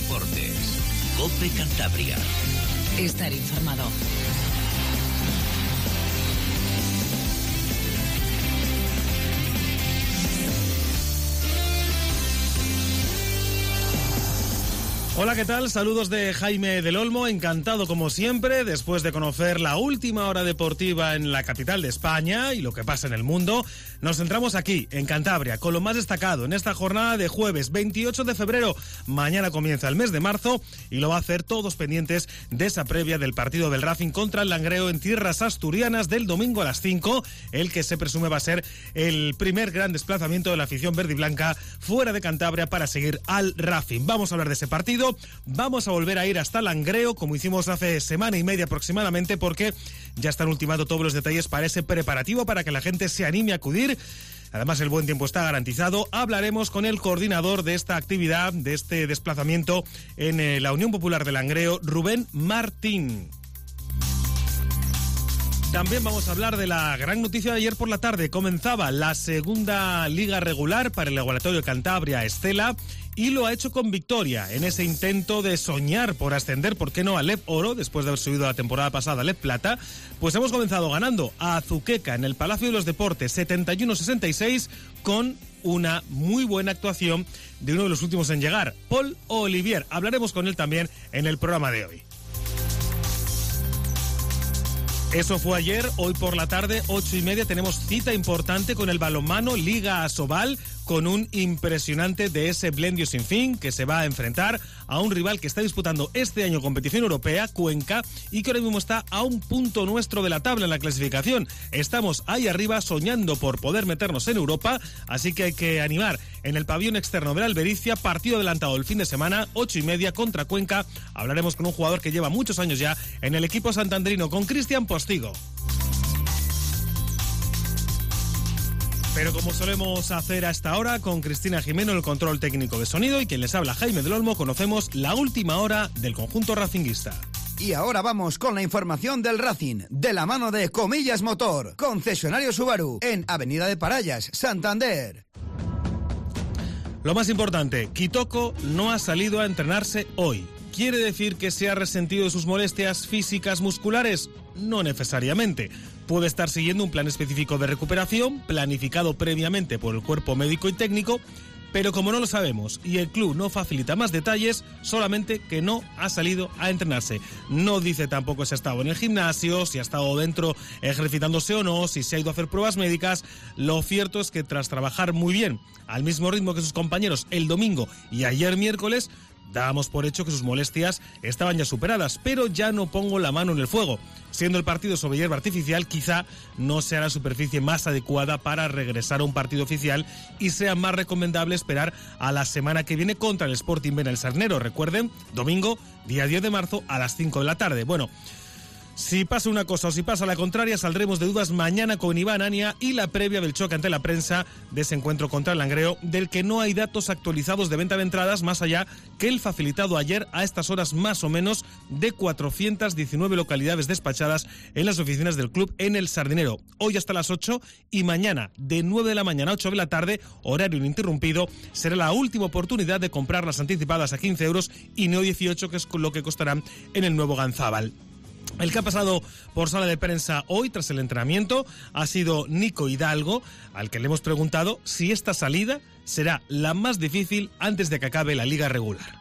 deportes. COPE Cantabria. Estar informado. Hola, ¿qué tal? Saludos de Jaime del Olmo, encantado como siempre, después de conocer la última hora deportiva en la capital de España y lo que pasa en el mundo, nos centramos aquí, en Cantabria, con lo más destacado en esta jornada de jueves 28 de febrero. Mañana comienza el mes de marzo y lo va a hacer todos pendientes de esa previa del partido del Racing contra el Langreo en tierras asturianas del domingo a las 5, el que se presume va a ser el primer gran desplazamiento de la afición verde y blanca fuera de Cantabria para seguir al Racing. Vamos a hablar de ese partido. Vamos a volver a ir hasta Langreo, como hicimos hace semana y media aproximadamente, porque ya están ultimando todos los detalles para ese preparativo, para que la gente se anime a acudir. Además, el buen tiempo está garantizado. Hablaremos con el coordinador de esta actividad, de este desplazamiento en la Unión Popular de Langreo, Rubén Martín. También vamos a hablar de la gran noticia de ayer por la tarde. Comenzaba la segunda liga regular para el igualatorio Cantabria Estela y lo ha hecho con victoria en ese intento de soñar por ascender, ¿por qué no?, a LEP Oro, después de haber subido la temporada pasada a LEP Plata. Pues hemos comenzado ganando a Azuqueca en el Palacio de los Deportes 71-66 con una muy buena actuación de uno de los últimos en llegar, Paul Olivier. Hablaremos con él también en el programa de hoy. Eso fue ayer. Hoy por la tarde, 8:30, tenemos cita importante con el balonmano Liga Asobal, con un impresionante DS Blendio Sinfín, que se va a enfrentar a un rival que está disputando este año competición europea, Cuenca, y que ahora mismo está a un punto nuestro de la tabla en la clasificación. Estamos ahí arriba soñando por poder meternos en Europa, así que hay que animar en el pabellón externo de la Albericia. Partido adelantado el fin de semana, 8:30 contra Cuenca. Hablaremos con un jugador que lleva muchos años ya en el equipo santandrino, con Cristian Postigo. Pero como solemos hacer a esta hora, con Cristina Jimeno, el control técnico de sonido, y quien les habla, Jaime del Olmo, conocemos la última hora del conjunto racinguista. Y ahora vamos con la información del Racing, de la mano de Comillas Motor, concesionario Subaru, en Avenida de Parayas, Santander. Lo más importante, Kitoko no ha salido a entrenarse hoy. ¿Quiere decir que se ha resentido de sus molestias físicas musculares? No necesariamente. Puede estar siguiendo un plan específico de recuperación, planificado previamente por el cuerpo médico y técnico, pero como no lo sabemos y el club no facilita más detalles, solamente que no ha salido a entrenarse. No dice tampoco si ha estado en el gimnasio, si ha estado dentro ejercitándose o no, si se ha ido a hacer pruebas médicas. Lo cierto es que tras trabajar muy bien, al mismo ritmo que sus compañeros el domingo y ayer miércoles, dábamos por hecho que sus molestias estaban ya superadas, pero ya no pongo la mano en el fuego. Siendo el partido sobre hierba artificial, quizá no sea la superficie más adecuada para regresar a un partido oficial y sea más recomendable esperar a la semana que viene contra el Sporting Ben El Sardinero. Recuerden, domingo, día 10 de marzo, a las 5 de la tarde. Bueno, si pasa una cosa o si pasa la contraria, saldremos de dudas mañana con Iván Ania y la previa del choque ante la prensa de ese encuentro contra el Langreo, del que no hay datos actualizados de venta de entradas, más allá que el facilitado ayer a estas horas más o menos de 419 localidades despachadas en las oficinas del club en El Sardinero. Hoy hasta las 8 y mañana de 9 de la mañana a 8 de la tarde, horario ininterrumpido, será la última oportunidad de comprar las anticipadas a 15 euros y no 18, que es lo que costarán en el nuevo Ganzábal. El que ha pasado por sala de prensa hoy tras el entrenamiento ha sido Nico Hidalgo, al que le hemos preguntado si esta salida será la más difícil antes de que acabe la liga regular.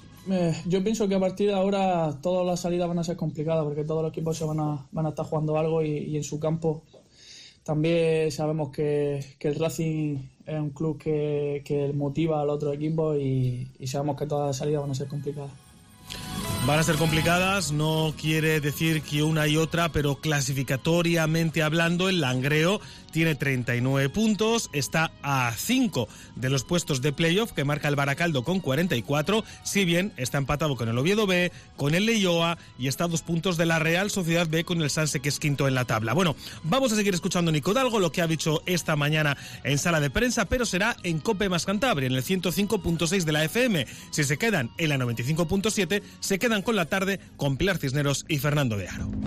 Yo pienso que a partir de ahora todas las salidas van a ser complicadas, porque todos los equipos se van a estar jugando algo y en su campo. También sabemos que el Racing es un club que motiva al otro equipo y sabemos que todas las salidas van a ser complicadas. Van a ser complicadas, no quiere decir que una y otra, pero clasificatoriamente hablando, el Langreo tiene 39 puntos, está a 5 de los puestos de playoff que marca el Baracaldo con 44, si bien está empatado con el Oviedo B, con el Leioa y está a 2 puntos de la Real Sociedad B con el Sanse, que es quinto en la tabla. Bueno, vamos a seguir escuchando a Nico Hidalgo, lo que ha dicho esta mañana en sala de prensa, pero será en COPE más Cantabria, en el 105.6 de la FM. Si se quedan en la 95.7, se quedan con la tarde con Pilar Cisneros y Fernando de Aro.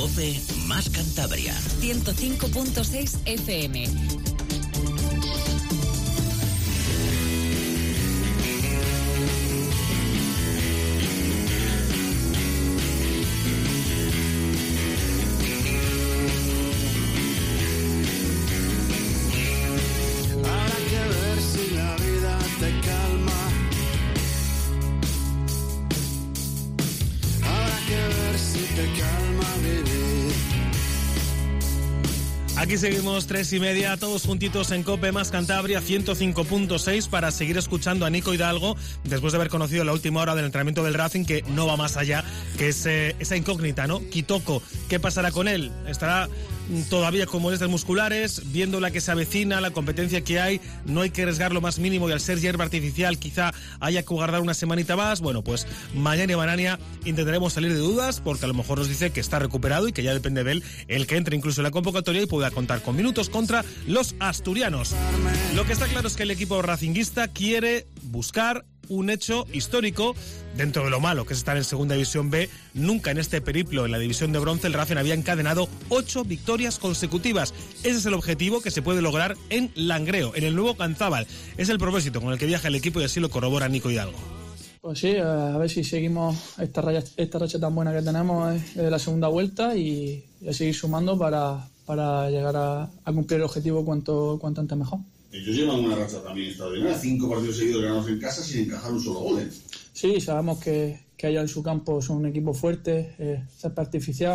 COPE más Cantabria. 105.6 FM. Aquí seguimos 3:30, todos juntitos en COPE más Cantabria 105.6 para seguir escuchando a Nico Hidalgo después de haber conocido la última hora del entrenamiento del Racing, que no va más allá, que es esa incógnita, ¿no? Kitoko, ¿qué pasará con él? ¿Estará todavía con molestias musculares? Viendo la que se avecina, la competencia que hay, no hay que arriesgar lo más mínimo y al ser hierba artificial quizá haya que guardar una semanita más. Bueno, pues mañana y Banania intentaremos salir de dudas, porque a lo mejor nos dice que está recuperado y que ya depende de él el que entre incluso en la convocatoria y pueda contar con minutos contra los asturianos. Lo que está claro es que el equipo racinguista quiere buscar un hecho histórico. Dentro de lo malo que es estar en Segunda División B, nunca en este periplo en la División de Bronce el Racing había encadenado 8 victorias consecutivas. Ese es el objetivo que se puede lograr en Langreo, en el nuevo Canzábal. Es el propósito con el que viaja el equipo y así lo corrobora Nico Hidalgo. Pues sí, a ver si seguimos esta racha tan buena que tenemos de la segunda vuelta y a seguir sumando para llegar a cumplir el objetivo cuanto antes mejor. Ellos llevan una racha también extraordinaria, 5 partidos seguidos ganados en casa sin encajar un solo gol. Sí, sabemos que ellos en su campo son un equipo fuerte, césped artificial,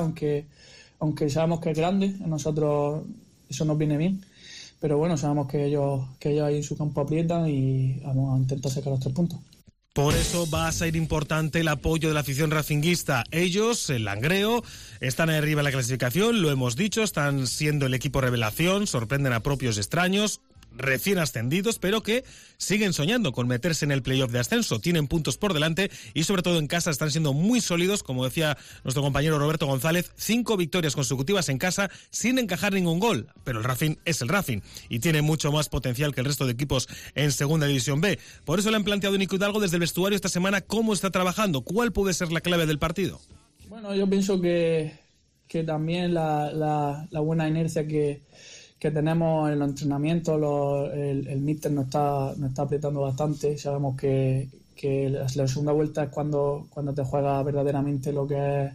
aunque sabemos que es grande, a nosotros eso nos viene bien, pero bueno, sabemos que ellos ahí en su campo aprietan y vamos a intentar sacar los 3 puntos. Por eso va a ser importante el apoyo de la afición racinguista. Ellos, el Langreo, están arriba en la clasificación, lo hemos dicho, están siendo el equipo revelación, sorprenden a propios y extraños, recién ascendidos, pero que siguen soñando con meterse en el playoff de ascenso. Tienen puntos por delante y sobre todo en casa están siendo muy sólidos, como decía nuestro compañero Roberto González, 5 victorias consecutivas en casa sin encajar ningún gol. Pero el Racing es el Racing y tiene mucho más potencial que el resto de equipos en Segunda División B. Por eso le han planteado a Nico Hidalgo desde el vestuario esta semana cómo está trabajando, cuál puede ser la clave del partido. Bueno, yo pienso que también la buena inercia que tenemos en los entrenamientos, el míster nos está apretando bastante. Sabemos que la segunda vuelta es cuando te juega verdaderamente lo que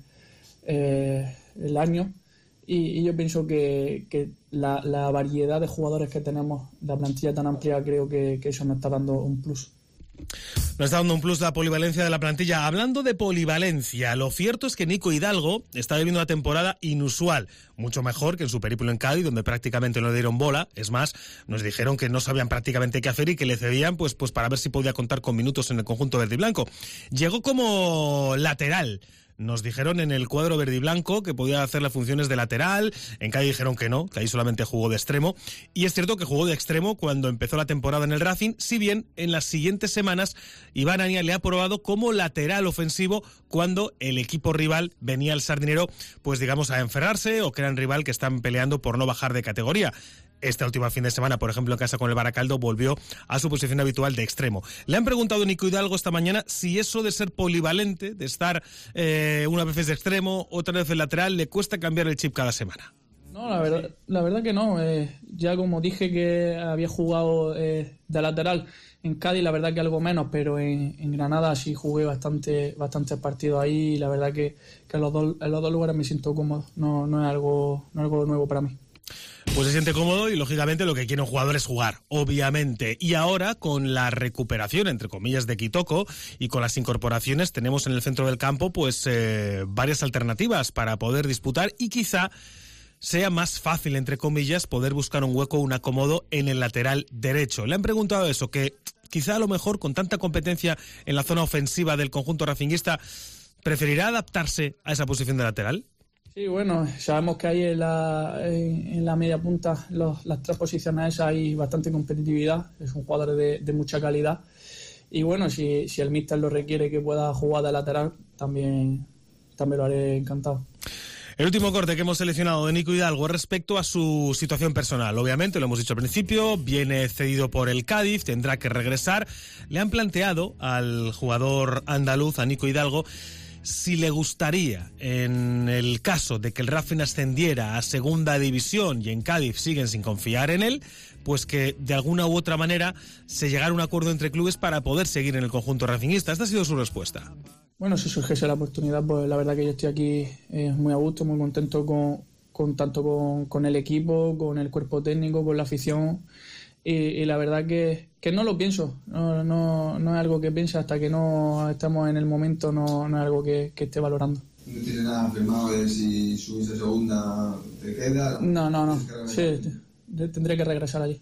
es el año. Y yo pienso que la variedad de jugadores que tenemos, la plantilla tan amplia, creo que eso nos está dando un plus. Nos está dando un plus la polivalencia de la plantilla. Hablando de polivalencia, lo cierto es que Nico Hidalgo está viviendo una temporada inusual, mucho mejor que en su periplo en Cádiz, donde prácticamente no le dieron bola. Es más, nos dijeron que no sabían prácticamente qué hacer y que le cedían pues para ver si podía contar con minutos en el conjunto verde y blanco. Llegó como lateral. Nos dijeron en el cuadro verde y blanco que podía hacer las funciones de lateral. En Cádiz dijeron que no, que ahí solamente jugó de extremo. Y es cierto que jugó de extremo cuando empezó la temporada en el Racing, si bien en las siguientes semanas Iván Ania le ha probado como lateral ofensivo cuando el equipo rival venía al Sardinero, pues digamos, a enferrarse o que eran rival que están peleando por no bajar de categoría. Esta última fin de semana, por ejemplo, en casa con el Baracaldo, volvió a su posición habitual de extremo. Le han preguntado a Nico Hidalgo esta mañana si eso de ser polivalente, de estar una vez de extremo, otra vez de lateral, le cuesta cambiar el chip cada semana. No, la verdad que no. Ya como dije que había jugado de lateral en Cádiz, la verdad que algo menos, pero en Granada sí jugué bastantes partidos ahí y la verdad que en los dos lugares me siento cómodo. No es algo nuevo para mí. Pues se siente cómodo y lógicamente lo que quiere un jugador es jugar, obviamente. Y ahora con la recuperación, entre comillas, de Kitoko y con las incorporaciones tenemos en el centro del campo pues varias alternativas para poder disputar y quizá sea más fácil, entre comillas, poder buscar un hueco, un acomodo en el lateral derecho. Le han preguntado eso, que quizá a lo mejor con tanta competencia en la zona ofensiva del conjunto racinguista, ¿preferirá adaptarse a esa posición de lateral? Sí, bueno, sabemos que ahí en la media punta, las 3 posiciones esas, hay bastante competitividad, es un jugador de mucha calidad y bueno, si el míster lo requiere que pueda jugar de lateral, también lo haré encantado. El último corte que hemos seleccionado de Nico Hidalgo respecto a su situación personal. Obviamente, lo hemos dicho al principio, viene cedido por el Cádiz, tendrá que regresar. Le han planteado al jugador andaluz, a Nico Hidalgo, si le gustaría, en el caso de que el Racing ascendiera a segunda división y en Cádiz siguen sin confiar en él, pues que de alguna u otra manera se llegara a un acuerdo entre clubes para poder seguir en el conjunto racingista. Esta ha sido su respuesta. Bueno, si surgiese la oportunidad, pues la verdad que yo estoy aquí muy a gusto, muy contento con el equipo, con el cuerpo técnico, con la afición, y la verdad que no lo pienso, no es algo que piense hasta que no estamos en el momento, no es algo que esté valorando. ¿No tiene nada firmado de si subís a segunda te queda? No. Sí, tendré que regresar allí.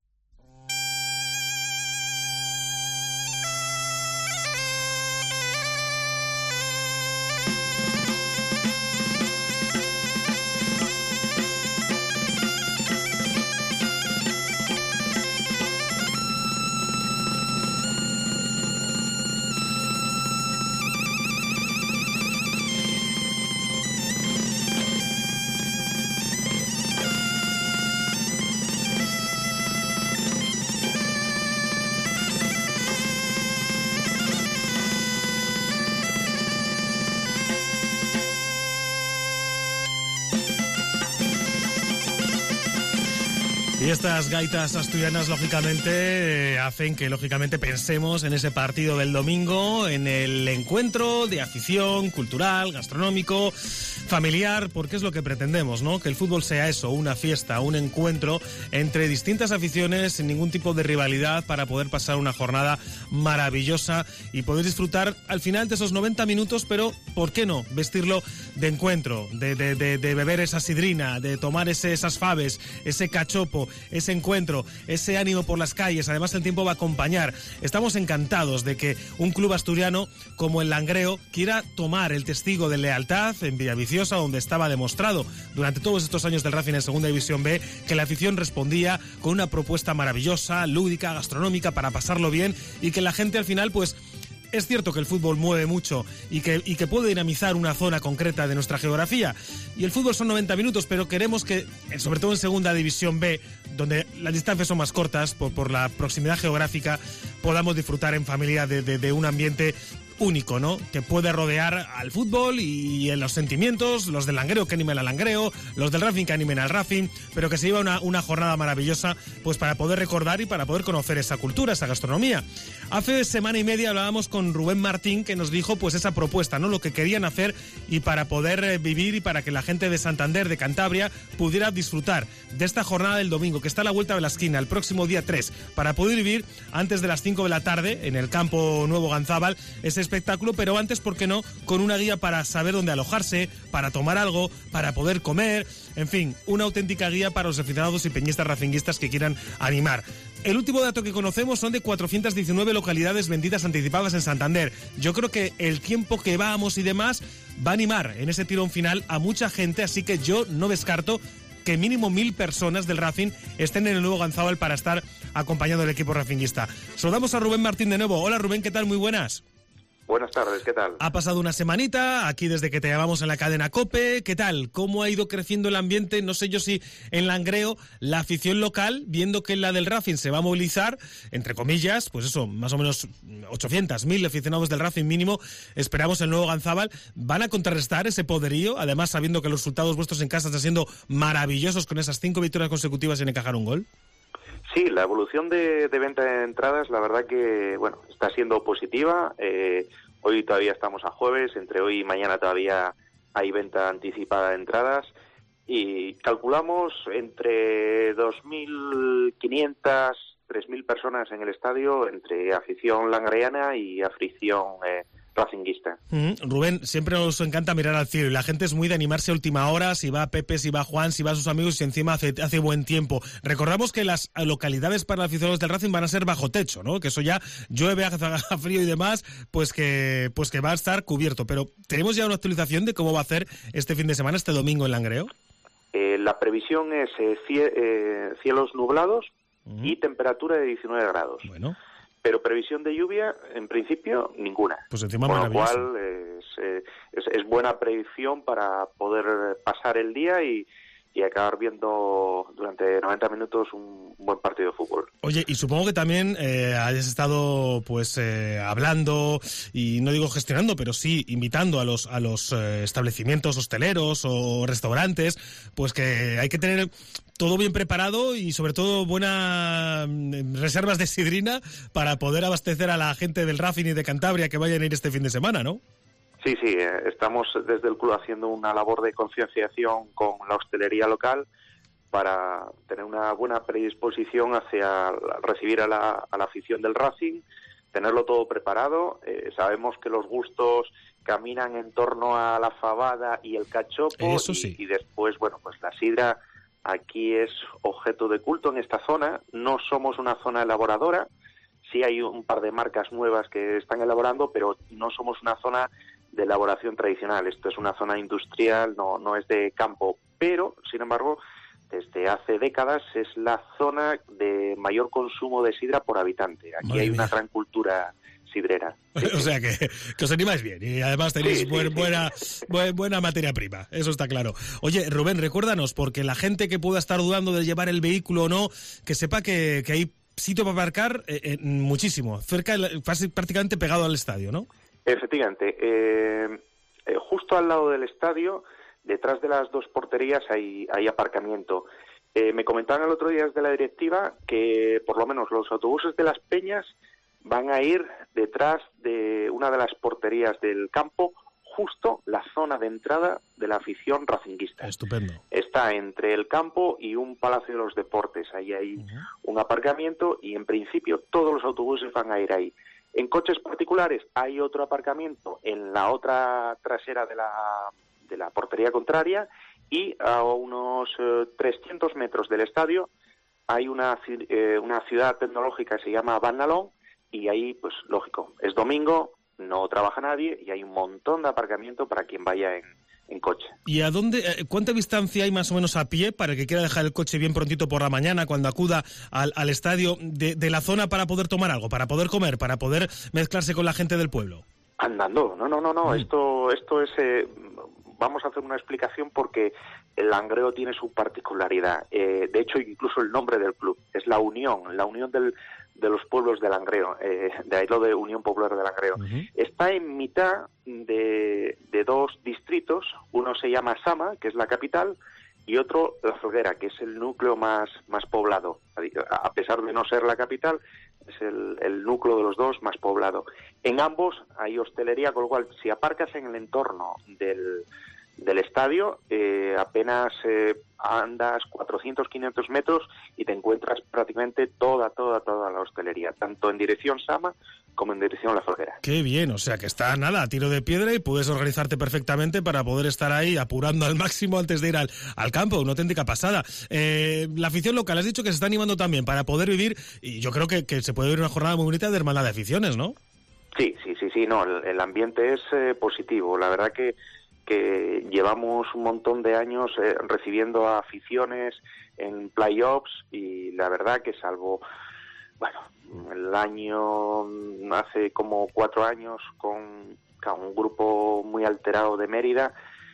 Y estas gaitas asturianas, lógicamente, hacen que, lógicamente, pensemos en ese partido del domingo, en el encuentro de afición cultural, gastronómico, familiar, porque es lo que pretendemos, ¿no? Que el fútbol sea eso, una fiesta, un encuentro entre distintas aficiones, sin ningún tipo de rivalidad, para poder pasar una jornada maravillosa y poder disfrutar al final de esos 90 minutos, pero, ¿por qué no? Vestirlo de encuentro, de beber esa sidrina, de tomar esas faves, ese cachopo, ese encuentro, ese ánimo por las calles. Además, el tiempo va a acompañar. Estamos encantados de que un club asturiano como el Langreo quiera tomar el testigo de lealtad en Villaviciosa, donde estaba demostrado durante todos estos años del Racing en Segunda División B que la afición respondía con una propuesta maravillosa, lúdica, gastronómica, para pasarlo bien, y que la gente al final, pues, es cierto que el fútbol mueve mucho y que puede dinamizar una zona concreta de nuestra geografía. Y el fútbol son 90 minutos, pero queremos que, sobre todo en Segunda División B, donde las distancias son más cortas por la proximidad geográfica, podamos disfrutar en familia de un ambiente único, ¿no? Que puede rodear al fútbol y en los sentimientos, los del Langreo que animen al Langreo, los del Racing que animen al Racing, pero que se lleva una jornada maravillosa, pues para poder recordar y para poder conocer esa cultura, esa gastronomía. Hace semana y media hablábamos con Rubén Martín, que nos dijo pues esa propuesta, ¿no? Lo que querían hacer y para poder vivir y para que la gente de Santander, de Cantabria, pudiera disfrutar de esta jornada del domingo, que está a la vuelta de la esquina, el próximo día 3, para poder vivir antes de las 5 de la tarde en el campo Nuevo Ganzábal ese espectáculo, pero antes, ¿por qué no?, con una guía para saber dónde alojarse, para tomar algo, para poder comer, en fin, una auténtica guía para los aficionados y peñistas racinguistas que quieran animar. El último dato que conocemos son de 419 localidades vendidas anticipadas en Santander. Yo creo que el tiempo que vamos y demás va a animar en ese tirón final a mucha gente, así que yo no descarto que mínimo 1000 personas del Racing estén en el Nuevo Ganzábal para estar acompañando al equipo racinguista. Saludamos a Rubén Martín de nuevo. Hola Rubén, ¿qué tal? Muy buenas. Buenas tardes, ¿qué tal? Ha pasado una semanita aquí desde que te llamamos en la cadena COPE. ¿Qué tal? ¿Cómo ha ido creciendo el ambiente? No sé yo si en Langreo la afición local, viendo que la del Racing se va a movilizar, entre comillas, pues eso, más o menos 800, 1000 aficionados del Racing mínimo, esperamos el Nuevo Ganzábal, van a contrarrestar ese poderío, además sabiendo que los resultados vuestros en casa están siendo maravillosos con esas 5 victorias consecutivas sin encajar un gol. Sí, la evolución de venta de entradas, la verdad que, bueno, está siendo positiva. Hoy todavía estamos a jueves, entre hoy y mañana todavía hay venta anticipada de entradas y calculamos entre 2.500, 3.000 personas en el estadio, entre afición langreana y afición racinguista. Rubén, siempre nos encanta mirar al cielo y la gente es muy de animarse a última hora, si va Pepe, si va Juan, si va a sus amigos y encima hace buen tiempo. Recordamos que las localidades para los aficionados del Racing van a ser bajo techo, ¿no? Que eso ya llueve, hace frío y demás, pues que va a estar cubierto. Pero ¿tenemos ya una actualización de cómo va a hacer este fin de semana, este domingo en Langreo? La previsión es cielos nublados y temperatura de 19 grados. Bueno. Pero previsión de lluvia, en principio, ninguna. Pues encima con lo maravilloso. cual es buena predicción para poder pasar el día y acabar viendo durante 90 minutos un buen partido de fútbol. Oye, y supongo que también hayas estado pues hablando, y no digo gestionando, pero sí invitando a los establecimientos hosteleros o restaurantes, pues que hay que tener todo bien preparado y sobre todo buenas reservas de sidrina para poder abastecer a la gente del Racing y de Cantabria que vayan a ir este fin de semana, ¿no? Sí, estamos desde el club haciendo una labor de concienciación con la hostelería local para tener una buena predisposición hacia recibir a la afición del Racing, tenerlo todo preparado. Sabemos que los gustos caminan en torno a la fabada y el cachopo. Eso sí. Y después, bueno, pues la sidra aquí es objeto de culto en esta zona. No somos una zona elaboradora, sí hay un par de marcas nuevas que están elaborando, pero no somos una zona de elaboración tradicional. Esto es una zona industrial, no es de campo, pero, sin embargo, desde hace décadas es la zona de mayor consumo de sidra por habitante. Aquí Madre hay mía. una gran cultura sidrera. O sea que os animáis bien y además tenéis buena materia prima, eso está claro. Oye, Rubén, recuérdanos, porque la gente que pueda estar dudando de llevar el vehículo o no, que sepa que hay sitio para aparcar muchísimo, cerca, prácticamente pegado al estadio, ¿no? Efectivamente. Justo al lado del estadio, detrás de las dos porterías hay aparcamiento. Me comentaban el otro día desde la directiva que por lo menos los autobuses de Las Peñas van a ir detrás de una de las porterías del campo, justo la zona de entrada de la afición racinguista. Estupendo. Está entre el campo y un Palacio de los Deportes. Ahí hay un aparcamiento y en principio todos los autobuses van a ir ahí. En coches particulares hay otro aparcamiento en la otra trasera de la portería contraria, y a unos 300 metros del estadio hay una ciudad tecnológica que se llama Vandalón, y ahí, pues lógico, es domingo, no trabaja nadie y hay un montón de aparcamiento para quien vaya en coche. ¿Y a dónde, cuánta distancia hay más o menos a pie para el que quiera dejar el coche bien prontito por la mañana cuando acuda al estadio de la zona para poder tomar algo, para poder comer, para poder mezclarse con la gente del pueblo? Andando, no. Esto es... vamos a hacer una explicación porque el Langreo tiene su particularidad. De hecho, incluso el nombre del club es la unión de los pueblos de Langreo, de ahí lo de Unión Popular de Langreo. Está en mitad de dos distritos, uno se llama Sama, que es la capital, y otro La Folguera, que es el núcleo más poblado. A pesar de no ser la capital, es el núcleo de los dos más poblado. En ambos hay hostelería, con lo cual, si aparcas en el entorno del estadio, apenas andas 400-500 metros y te encuentras prácticamente toda la hostelería, tanto en dirección Sama como en dirección La Folguera. Qué bien, o sea que está nada a tiro de piedra y puedes organizarte perfectamente para poder estar ahí apurando al máximo antes de ir al campo, una auténtica pasada. La afición local, has dicho que se está animando también para poder vivir, y yo creo que se puede vivir una jornada muy bonita de hermandad de aficiones, ¿no? Sí, no, el ambiente es positivo, la verdad que llevamos un montón de años recibiendo a aficiones en playoffs, y la verdad que salvo, el año, hace como 4 años con un grupo muy alterado de Mérida,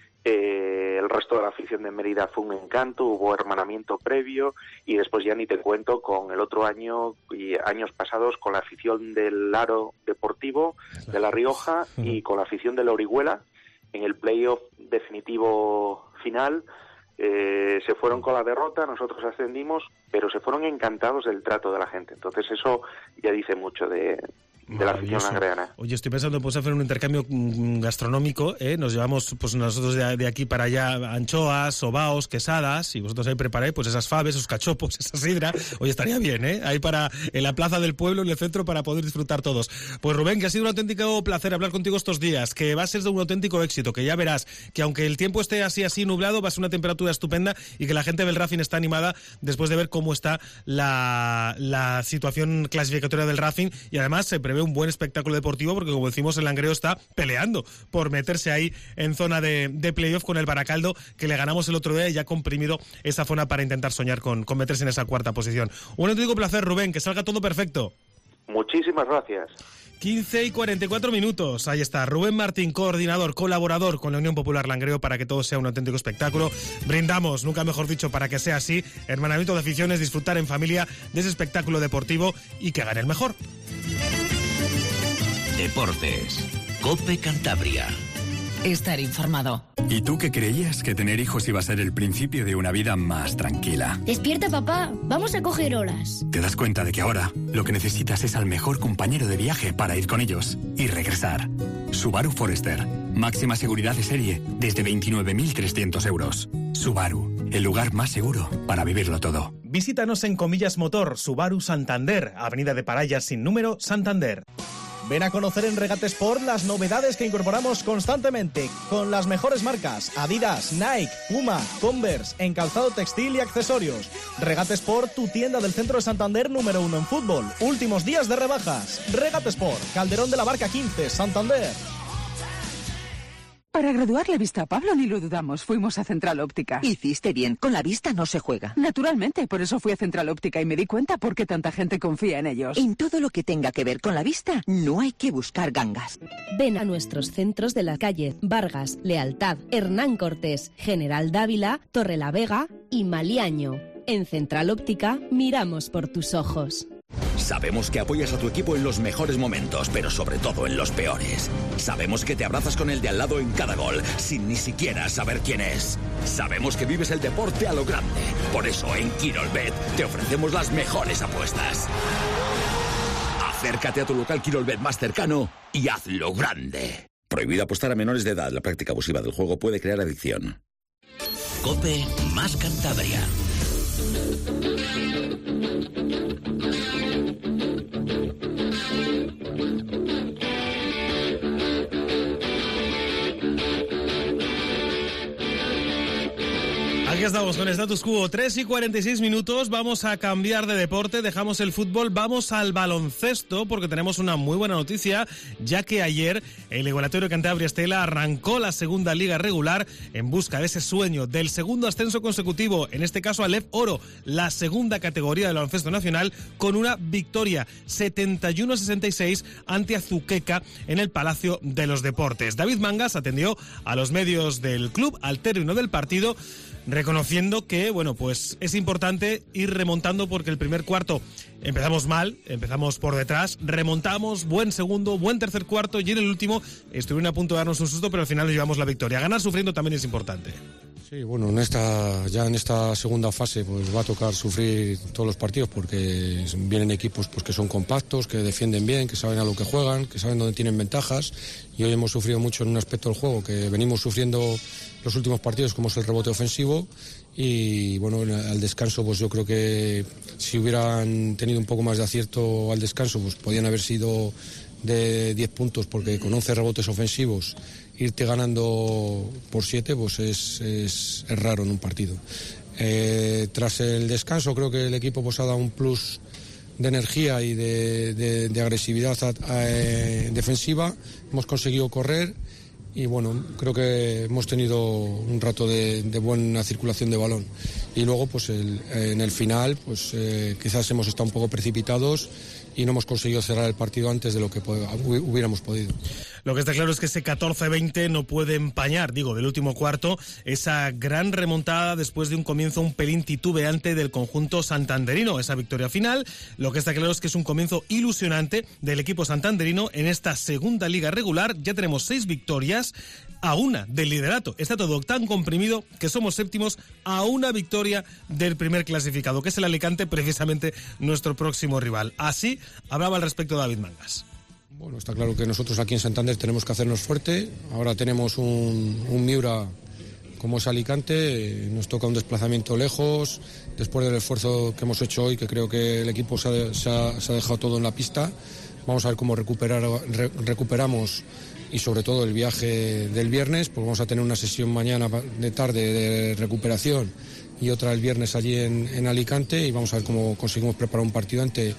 el resto de la afición de Mérida fue un encanto, hubo hermanamiento previo, y después ya ni te cuento con el otro año y años pasados con la afición del Aro Deportivo de La Rioja y con la afición de la Orihuela. En el playoff definitivo final se fueron con la derrota, nosotros ascendimos, pero se fueron encantados del trato de la gente. Entonces eso ya dice mucho de la afición langreana. Oye, estoy pensando pues hacer un intercambio gastronómico, nos llevamos pues nosotros de aquí para allá anchoas, sobaos, quesadas, y vosotros ahí preparáis pues esas faves, esos cachopos, esa sidra. Oye, estaría bien, ahí en la plaza del pueblo, en el centro, para poder disfrutar todos. Pues Rubén, que ha sido un auténtico placer hablar contigo estos días, que va a ser de un auténtico éxito, que ya verás que aunque el tiempo esté así nublado, va a ser una temperatura estupenda, y que la gente del Racing está animada después de ver cómo está la situación clasificatoria del Racing, y además se prevé un buen espectáculo deportivo, porque como decimos, el Langreo está peleando por meterse ahí en zona de playoff con el Baracaldo, que le ganamos el otro día y ya ha comprimido esa zona para intentar soñar con meterse en esa cuarta posición. Un auténtico placer, Rubén, que salga todo perfecto. Muchísimas gracias. 15 y 44 minutos. Ahí está Rubén Martín, coordinador, colaborador con la Unión Popular Langreo para que todo sea un auténtico espectáculo. Brindamos, nunca mejor dicho, para que sea así. Hermanamiento de aficiones, disfrutar en familia de ese espectáculo deportivo y que gane el mejor. Deportes. COPE Cantabria. Estar informado. ¿Y tú qué creías? Que tener hijos iba a ser el principio de una vida más tranquila. Despierta, papá. Vamos a coger horas. Te das cuenta de que ahora lo que necesitas es al mejor compañero de viaje para ir con ellos y regresar. Subaru Forester. Máxima seguridad de serie desde 29.300 euros. Subaru, el lugar más seguro para vivirlo todo. Visítanos en Comillas Motor, Subaru Santander, Avenida de Parayas sin número, Santander. Ven a conocer en Regate Sport las novedades que incorporamos constantemente, con las mejores marcas: Adidas, Nike, Puma, Converse, en calzado textil y accesorios. Regate Sport, tu tienda del centro de Santander número 1 en fútbol. Últimos días de rebajas. Regate Sport, Calderón de la Barca 15, Santander. Para graduar la vista a Pablo ni lo dudamos, fuimos a Central Óptica. Hiciste bien, con la vista no se juega. Naturalmente, por eso fui a Central Óptica y me di cuenta por qué tanta gente confía en ellos. En todo lo que tenga que ver con la vista, no hay que buscar gangas. Ven a nuestros centros de la calle Vargas, Lealtad, Hernán Cortés, General Dávila, Torrelavega y Maliaño. En Central Óptica miramos por tus ojos. Sabemos que apoyas a tu equipo en los mejores momentos, pero sobre todo en los peores. Sabemos que te abrazas con el de al lado en cada gol, sin ni siquiera saber quién es. Sabemos que vives el deporte a lo grande. Por eso en Quirolbet te ofrecemos las mejores apuestas. Acércate a tu local Quirolbet más cercano y hazlo grande. Prohibido apostar a menores de edad. La práctica abusiva del juego puede crear adicción. COPE más Cantabria. Aquí estamos con Status Quo, 3 y 46 minutos, vamos a cambiar de deporte, dejamos el fútbol, vamos al baloncesto porque tenemos una muy buena noticia, ya que ayer el Igualatorio Cantabria Estela arrancó la segunda liga regular en busca de ese sueño del segundo ascenso consecutivo, en este caso al Oro, la segunda categoría del baloncesto nacional, con una victoria 71-66 ante Azuqueca en el Palacio de los Deportes. David Mangas atendió a los medios del club al término del partido, reconociendo que, bueno, pues es importante ir remontando porque el primer cuarto empezamos mal, empezamos por detrás, remontamos, buen segundo, buen tercer cuarto y en el último estuvieron a punto de darnos un susto, pero al final nos llevamos la victoria. Ganar sufriendo también es importante. Sí, bueno, en esta segunda fase pues va a tocar sufrir todos los partidos porque vienen equipos pues que son compactos, que defienden bien, que saben a lo que juegan, que saben dónde tienen ventajas, y hoy hemos sufrido mucho en un aspecto del juego que venimos sufriendo los últimos partidos, como es el rebote ofensivo, y bueno, al descanso pues yo creo que si hubieran tenido un poco más de acierto al descanso pues podían haber sido de 10 puntos, porque con 11 rebotes ofensivos irte ganando por 7 pues es raro en un partido. Tras el descanso creo que el equipo pues ha dado un plus de energía y de agresividad defensiva, hemos conseguido correr y bueno, creo que hemos tenido un rato de buena circulación de balón, y luego pues en el final pues quizás hemos estado un poco precipitados y no hemos conseguido cerrar el partido antes de lo que hubiéramos podido. Lo que está claro es que ese 14-20 no puede empañar, del último cuarto, esa gran remontada después de un comienzo un pelín titubeante del conjunto santanderino. Esa victoria final, lo que está claro es que es un comienzo ilusionante del equipo santanderino en esta segunda liga regular. Ya tenemos 6 victorias, a una del liderato. Está todo tan comprimido que somos séptimos a una victoria del primer clasificado, que es el Alicante, precisamente nuestro próximo rival. Así hablaba al respecto David Mangas. Bueno, está claro que nosotros aquí en Santander tenemos que hacernos fuerte. Ahora tenemos un Miura como es Alicante, nos toca un desplazamiento lejos, después del esfuerzo que hemos hecho hoy, que creo que el equipo se ha dejado todo en la pista. Vamos a ver cómo recuperamos, y sobre todo el viaje del viernes, pues vamos a tener una sesión mañana de tarde de recuperación y otra el viernes allí en Alicante, y vamos a ver cómo conseguimos preparar un partido ante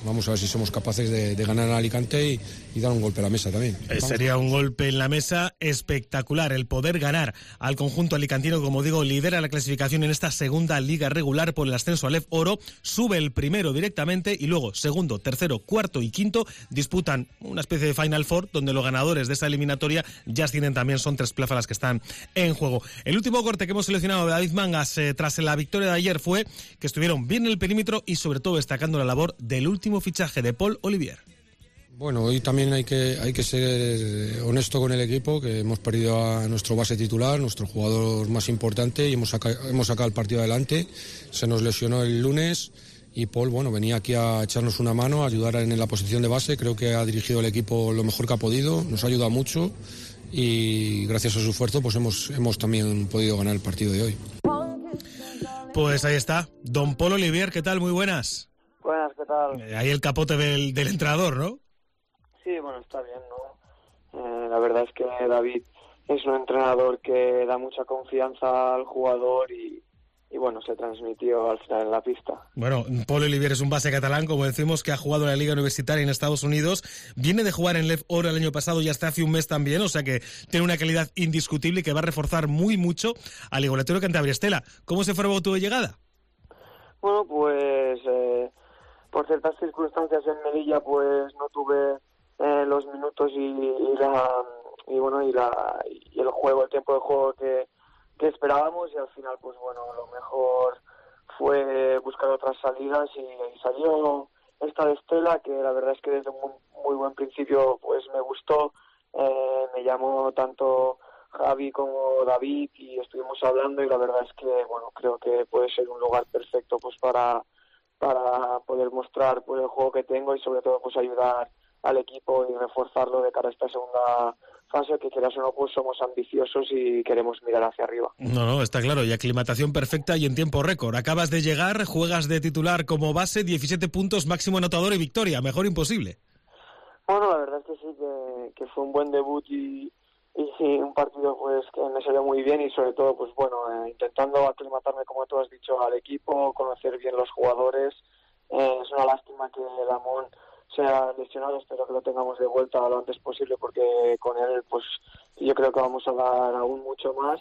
vamos a ver si somos capaces de ganar a Alicante y dar un golpe a la mesa también. Sería un golpe en la mesa espectacular el poder ganar al conjunto alicantino. Como digo, lidera la clasificación en esta segunda liga regular por el ascenso a Lef Oro, sube el primero directamente y luego segundo, tercero, cuarto y quinto disputan una especie de Final Four donde los ganadores de esa eliminatoria ya tienen también, son 3 plazas las que están en juego. El último corte que hemos seleccionado de David Mangas tras la victoria de ayer fue que estuvieron bien en el perímetro y sobre todo destacando la labor del último fichaje de Paul Olivier. Bueno, hoy también hay que ser honesto con el equipo, que hemos perdido a nuestro base titular, nuestro jugador más importante, y hemos sacado el partido adelante. Se nos lesionó el lunes y Paul, bueno, venía aquí a echarnos una mano, a ayudar en la posición de base. Creo que ha dirigido el equipo lo mejor que ha podido, nos ha ayudado mucho y gracias a su esfuerzo pues hemos también podido ganar el partido de hoy. Pues ahí está, don Paul Olivier, ¿qué tal? Muy buenas. Buenas, ¿qué tal? Ahí el capote del entrenador, ¿no? Sí, bueno, está bien, ¿no? La verdad es que David es un entrenador que da mucha confianza al jugador y bueno, se transmitió al final en la pista. Bueno, Paul Olivier es un base catalán, como decimos, que ha jugado en la Liga Universitaria en Estados Unidos. Viene de jugar en Lef Oro el año pasado y hasta hace un mes también, o sea que tiene una calidad indiscutible y que va a reforzar muy mucho al Igualatorio Cantabria. Estela, ¿cómo se fue tu llegada? Bueno, pues por ciertas circunstancias en Melilla pues no tuve los minutos y el juego, el tiempo de juego que esperábamos, y al final pues bueno, lo mejor fue buscar otras salidas y salió esta de Estela, que la verdad es que desde un muy buen principio pues me gustó. Me llamó tanto Javi como David y estuvimos hablando, y la verdad es que bueno, creo que puede ser un lugar perfecto pues para poder mostrar pues el juego que tengo y sobre todo pues ayudar al equipo y reforzarlo de cara a esta segunda fase, que quieras o no pues somos ambiciosos y queremos mirar hacia arriba. No, está claro, y aclimatación perfecta y en tiempo récord. Acabas de llegar, juegas de titular como base, 17 puntos, máximo anotador y victoria, mejor imposible. Bueno, la verdad es que sí, que fue un buen debut y sí, un partido pues que me salió muy bien y sobre todo pues bueno, intentando aclimatarme, como tú has dicho, al equipo, conocer bien los jugadores. Es una lástima que Lamón se ha lesionado, espero que lo tengamos de vuelta lo antes posible, porque con él pues yo creo que vamos a dar aún mucho más.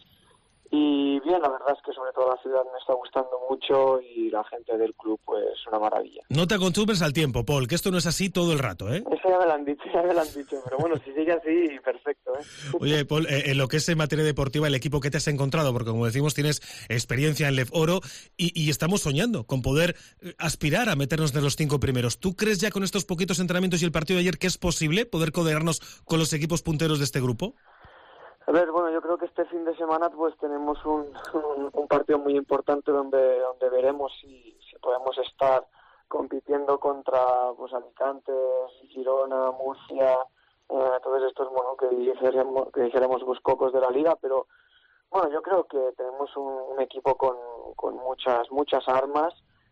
Y bien, la verdad es que sobre todo la ciudad me está gustando mucho y la gente del club pues una maravilla. No te acostumbres al tiempo, Paul, que esto no es así todo el rato, ¿eh? Eso ya me lo han dicho, pero bueno, si sigue así, perfecto, ¿eh? Oye, Paul, en lo que es en materia deportiva, el equipo que te has encontrado, porque como decimos tienes experiencia en Lef Oro y estamos soñando con poder aspirar a meternos de los 5 primeros. ¿Tú crees ya con estos poquitos entrenamientos y el partido de ayer que es posible poder codearnos con los equipos punteros de este grupo? A ver, bueno, yo creo que este fin de semana pues tenemos un partido muy importante donde veremos si podemos estar compitiendo contra pues Alicante, Girona, Murcia, todos estos bueno que dijéramos los cocos de la liga, pero bueno, yo creo que tenemos un equipo con muchas armas.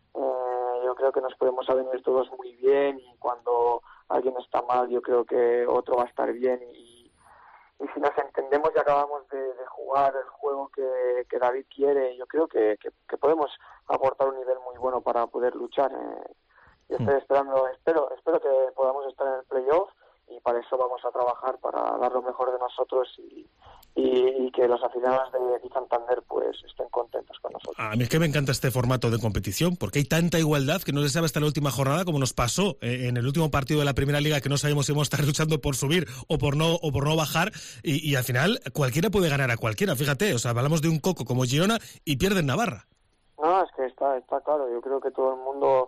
Yo creo que nos podemos avenir todos muy bien, y cuando alguien está mal yo creo que otro va a estar bien, y si nos entendemos y acabamos de jugar el juego que David quiere, yo creo que podemos aportar un nivel muy bueno para poder luchar. Yo estoy espero que podamos estar en el playoff, y para eso vamos a trabajar para dar lo mejor de nosotros y que los aficionados de Santander pues estén contentos con nosotros. A mí es que me encanta este formato de competición, porque hay tanta igualdad que no se sabe hasta la última jornada, como nos pasó en el último partido de la Primera Liga, que no sabíamos si íbamos a estar luchando por subir o por no bajar, y al final cualquiera puede ganar a cualquiera, fíjate, o sea, hablamos de un coco como Girona y pierde en Navarra. No, es que está claro, yo creo que todo el mundo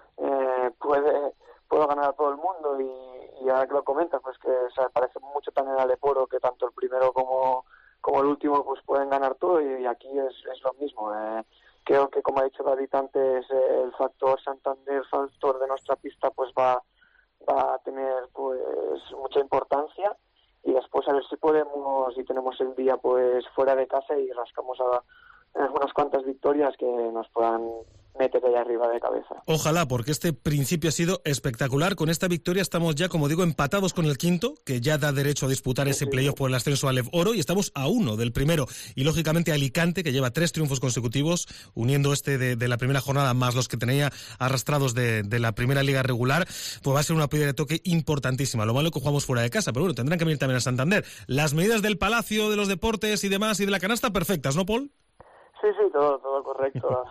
puedo ganar a todo el mundo, y ahora que lo comentas, pues que se parece mucho también al Leporo, que tanto el primero como el último pues pueden ganar todo, y aquí es lo mismo. Creo que, como ha dicho David antes, el factor Santander, el factor de nuestra pista pues va a tener pues mucha importancia, y después a ver si podemos, y tenemos el día pues fuera de casa y rascamos a unas cuantas victorias que nos puedan métete ahí arriba de cabeza. Ojalá, porque este principio ha sido espectacular. Con esta victoria estamos ya, como digo, empatados con el quinto, que ya da derecho a disputar ese playoff por el ascenso al Lev Oro, y estamos a 1 del primero. Y lógicamente Alicante, que lleva 3 triunfos consecutivos, uniendo este de la primera jornada más los que tenía arrastrados de la primera liga regular, pues va a ser una piedra de toque importantísima. Lo malo es que jugamos fuera de casa, pero bueno, tendrán que venir también a Santander. Las medidas del Palacio, de los deportes y demás, y de la canasta, perfectas, ¿no, Paul? Sí, todo correcto.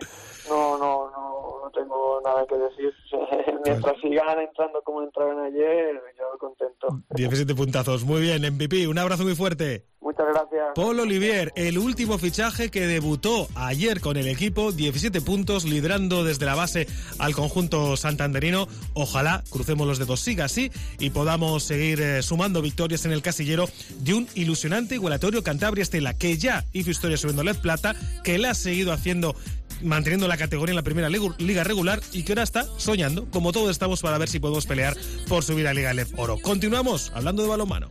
No tengo nada que decir. Mientras sigan entrando como entraron ayer, yo contento. 17 puntazos, muy bien, MVP, un abrazo muy fuerte. Muchas gracias. Paul Olivier, el último fichaje que debutó ayer con el equipo, 17 puntos, liderando desde la base al conjunto santanderino. Ojalá, crucemos los dedos, siga así y podamos seguir sumando victorias en el casillero de un ilusionante igualatorio Cantabria-Estela, que ya hizo historia subiendo LED Plata, que la ha seguido haciendo, manteniendo la categoría en la primera liga regular, y que ahora está soñando, como todos estamos, para ver si podemos pelear por subir a Liga Lev Oro. Continuamos hablando de balonmano.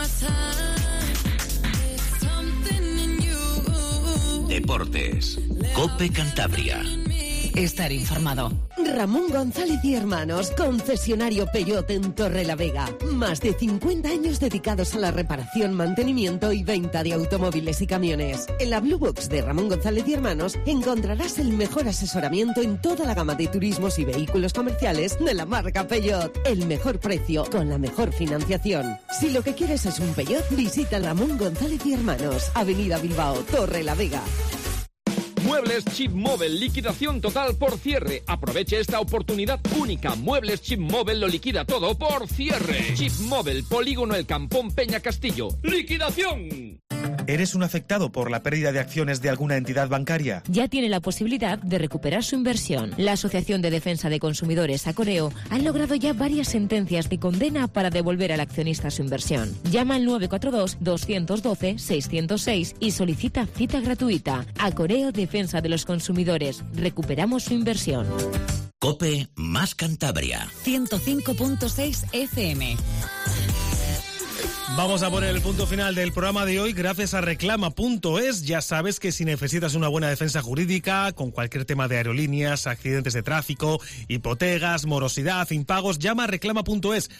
Deportes. COPE Cantabria. Estar informado. Ramón González y Hermanos, concesionario Peugeot en Torrelavega. Más de 50 años dedicados a la reparación, mantenimiento y venta de automóviles y camiones. En la Blue Box de Ramón González y Hermanos encontrarás el mejor asesoramiento en toda la gama de turismos y vehículos comerciales de la marca Peugeot. El mejor precio con la mejor financiación. Si lo que quieres es un Peugeot, visita Ramón González y Hermanos, Avenida Bilbao, Torrelavega. Muebles Chip Móvil, liquidación total por cierre. Aproveche esta oportunidad única. Muebles Chip Móvil lo liquida todo por cierre. Chip Móvil, Polígono El Campón, Peña Castillo. ¡Liquidación! ¿Eres un afectado por la pérdida de acciones de alguna entidad bancaria? Ya tiene la posibilidad de recuperar su inversión. La Asociación de Defensa de Consumidores, Acoreo, ha logrado ya varias sentencias de condena para devolver al accionista su inversión. Llama al 942-212-606 y solicita cita gratuita. Acoreo Defensa de los Consumidores. Recuperamos su inversión. COPE más Cantabria. 105.6 FM. Vamos a poner el punto final del programa de hoy gracias a Reclama.es. Ya sabes que si necesitas una buena defensa jurídica con cualquier tema de aerolíneas, accidentes de tráfico, hipotecas, morosidad, impagos, llama a Reclama.es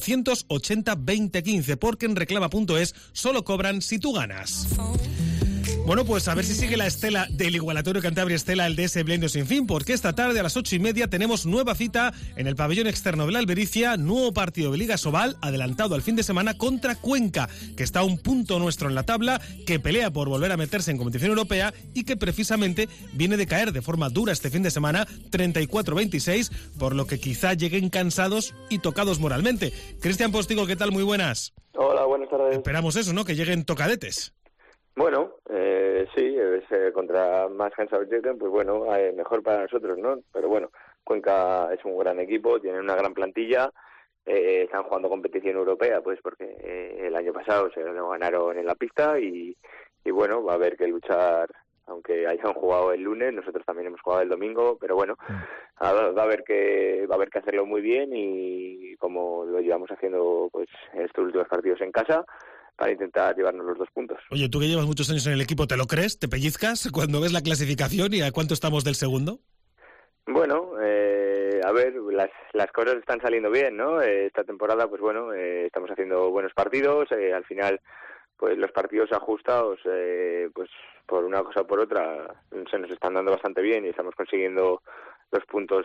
980-2015, porque en Reclama.es solo cobran si tú ganas. Bueno, pues a ver si sigue la estela del igualatorio Cantabria-Estela, el DS Blendo Sin Fin, porque esta tarde a las 8:30 tenemos nueva cita en el pabellón externo de la Albericia, nuevo partido de Liga Sobal, adelantado al fin de semana contra Cuenca, que está a un punto nuestro en la tabla, que pelea por volver a meterse en competición europea y que precisamente viene de caer de forma dura este fin de semana, 34-26, por lo que quizá lleguen cansados y tocados moralmente. Cristian Postigo, ¿qué tal? Muy buenas. Hola, buenas tardes. Esperamos eso, ¿no? Que lleguen tocadetes. Bueno, sí, contra más cansados lleguen, pues bueno, mejor para nosotros, ¿no? Pero bueno, Cuenca es un gran equipo, tienen una gran plantilla, están jugando competición europea, pues porque el año pasado se lo ganaron en la pista y bueno, va a haber que luchar, aunque hayan jugado el lunes, nosotros también hemos jugado el domingo, pero bueno, va a haber que hacerlo muy bien y como lo llevamos haciendo pues estos últimos partidos en casa, para intentar llevarnos los 2 puntos. Oye, tú que llevas muchos años en el equipo, ¿te lo crees? ¿Te pellizcas cuando ves la clasificación y a cuánto estamos del segundo? Bueno, a ver, las cosas están saliendo bien, ¿no? Esta temporada, pues bueno, estamos haciendo buenos partidos, al final, pues los partidos ajustados, pues por una cosa o por otra, se nos están dando bastante bien y estamos consiguiendo los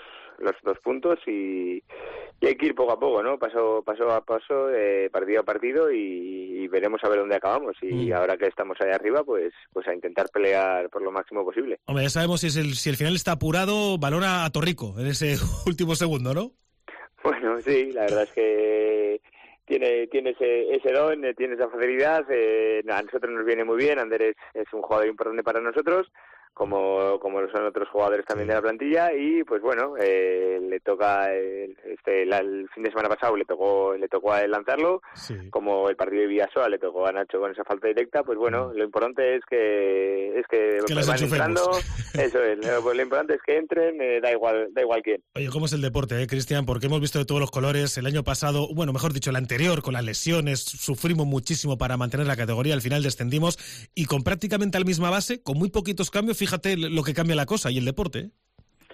2 puntos y hay que ir poco a poco, ¿no? Paso a paso, partido a partido y veremos a ver dónde acabamos. Y ahora que estamos ahí arriba, pues a intentar pelear por lo máximo posible. Hombre, ya sabemos si el final está apurado, valora a Torrico en ese último segundo, ¿no? Bueno, sí, la verdad es que tiene ese don, tiene esa facilidad. A nosotros nos viene muy bien. Ander es un jugador importante para nosotros, como lo son otros jugadores también de la plantilla, y pues bueno, le toca el fin de semana pasado le tocó a él lanzarlo, sí. Como el partido de Villasoa le tocó a Nacho con esa falta directa, pues bueno, lo importante es que van entrando, eso es, lo importante es que entren, da igual quién. Oye, ¿cómo es el deporte, Cristian? Porque hemos visto de todos los colores. El año pasado, bueno, mejor dicho, el anterior, con las lesiones, sufrimos muchísimo para mantener la categoría, al final descendimos, y con prácticamente la misma base, con muy poquitos cambios, fíjate lo que cambia la cosa y el deporte, ¿eh?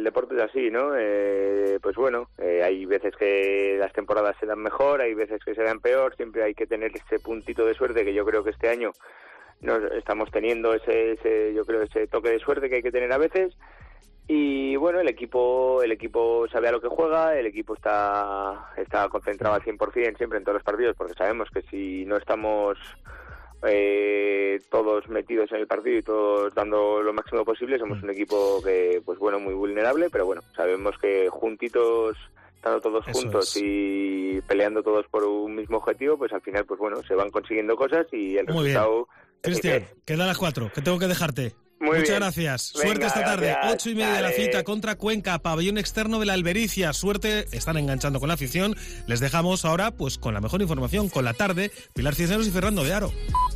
el deporte es así, ¿no? Pues bueno, hay veces que las temporadas se dan mejor, hay veces que se dan peor, siempre hay que tener ese puntito de suerte, que yo creo que este año estamos teniendo ese toque de suerte que hay que tener a veces. Y bueno, el equipo sabe a lo que juega, el equipo está concentrado al 100% siempre en todos los partidos, porque sabemos que si no estamos todos metidos en el partido y todos dando lo máximo posible, somos un equipo que, pues bueno, muy vulnerable, pero bueno, sabemos que juntitos, estando todos juntos y peleando todos por un mismo objetivo, pues al final, pues bueno, se van consiguiendo cosas y el resultado... Cristian, queda a las 4, que tengo que dejarte. Muchas gracias. Venga, suerte esta tarde. gracias. 8:30 de la cita contra Cuenca, pabellón externo de la Albericia. Suerte, están enganchando con la afición. Les dejamos ahora pues con la mejor información, con la tarde. Pilar Cisneros y Fernando de Aro.